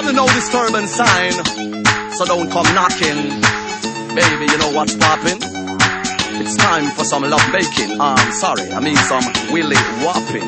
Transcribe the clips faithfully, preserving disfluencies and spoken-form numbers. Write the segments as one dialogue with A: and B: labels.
A: the no disturbance sign, so don't come knocking. Baby, you know what's poppin'? It's time for some love making. I'm um, sorry, I mean some willy whopping.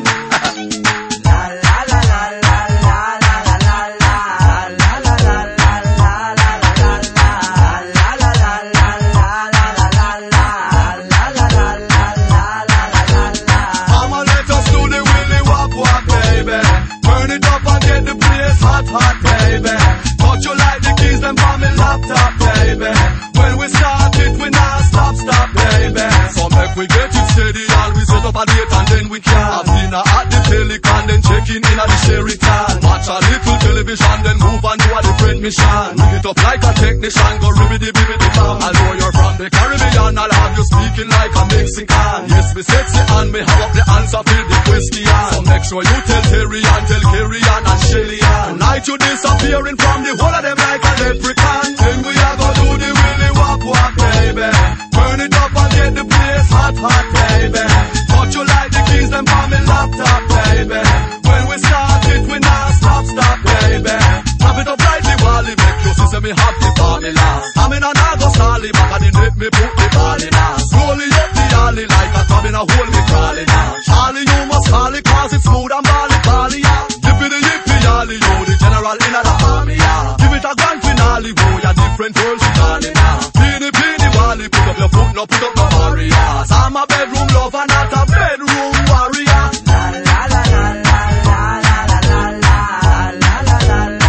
B: Hot, baby. Touch you like the keys, them for me laptop, baby. When we start it, we not stop, stop, baby. So make we get it steady, always set up a date and then we can have dinner at the Pelican, then checking in at the Sheraton. Watch a little television, then move on to a different mission. Bring it up like a technician, go ribbity bibbity bam. I know you're from the Caribbean, I'll have you speaking like a Mexican. Yes, me sexy and me have up the answer for the question. So make sure you tell Terry and tell Kerry and Shelly. Tonight you disappearing from the whole of them like a leprechaun. Then we are gonna do the willy wop wop, baby. Turn it up and get the place hot, hot, baby. Touch you like the keys, them for me laptop, baby. When we start it, we not stop, stop, baby. Tap it up like the wally, make you see me have the formula. I'm in an August alley, back at the net, me put the ball in us. Slowly up the alley like a crab in a hole, me crawling out. Charlie, you must call it, cause it's smooth and bally, bally, yeah. Yippee yippee, yally, yo, the general in the army, yeah. Give it a grand finale, boy, a different world, she calling now. Peeny, peeny, wally, put up your foot, no put up no barriers. I'm a bedroom lover, not a bedroom warrior. La la la la la la la la la la la la la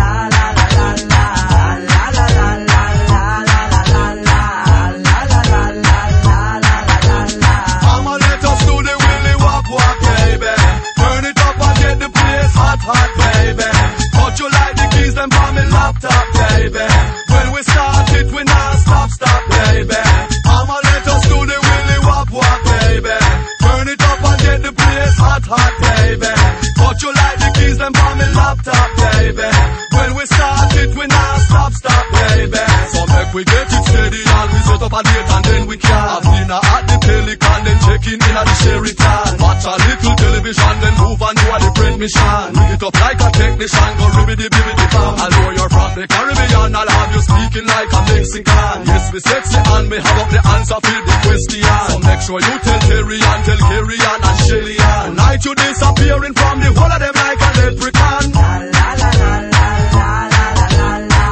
B: hot, baby. Touch you like the keys, them for me laptop, baby. When we start it, we not stop, stop, baby. I'ma let us do the willy wop wop, baby. Turn it up and get the place hot, hot, baby. Touch you like the keys, them for me laptop, baby. When we start it, we not stop, stop, baby. So make we get it steady, always set up a date and then we can have dinner at the Pelican, then checking in at the Sheraton. Watch a little television, then move on to a different mission. Bring it up like a technician, go ribbity bibbity bam. I know you're from the Caribbean, I'll have you speaking like a Mexican. Yes, me sexy and me have up the answer for the question. So make sure you tell Terry and tell Kerry and Shelly. Tonight you disappearing from the whole of them like a leprechaun. La la la la la la la la la la.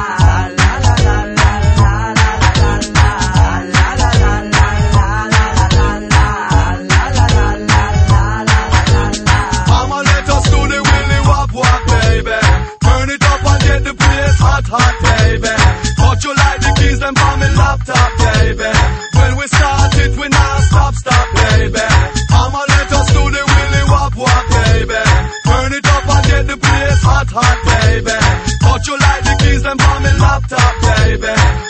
B: Hot, hot, baby. Touch you like the keys, them for me laptop, baby. When we start it, we not stop, stop, baby. I'ma let us do the willy wop wop, baby. Turn it up and get the place hot, hot, baby. Touch you like the keys, them for me laptop, baby.